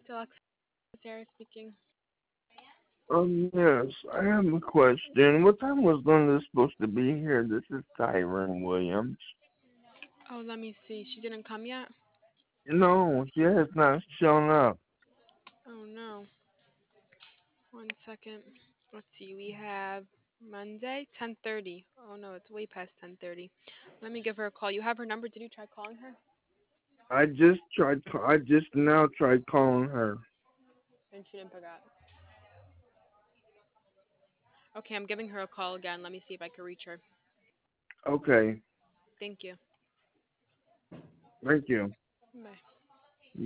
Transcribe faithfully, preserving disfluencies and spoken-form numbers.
Alexa, Sarah speaking. Um, yes, I have a question. What time was Linda supposed to be here? This is Tyron Williams. Oh, let me see. She didn't come yet? No, she has not shown up. Oh, no. One second. Let's see. We have Monday, ten thirty. Oh, no, it's way past ten thirty. Let me give her a call. You have her number. Did you try calling her? I just tried. ca- I just now tried calling her. And she didn't pick up. Okay, I'm giving her a call again. Let me see if I can reach her. Okay, Thank you. thank you. Bye.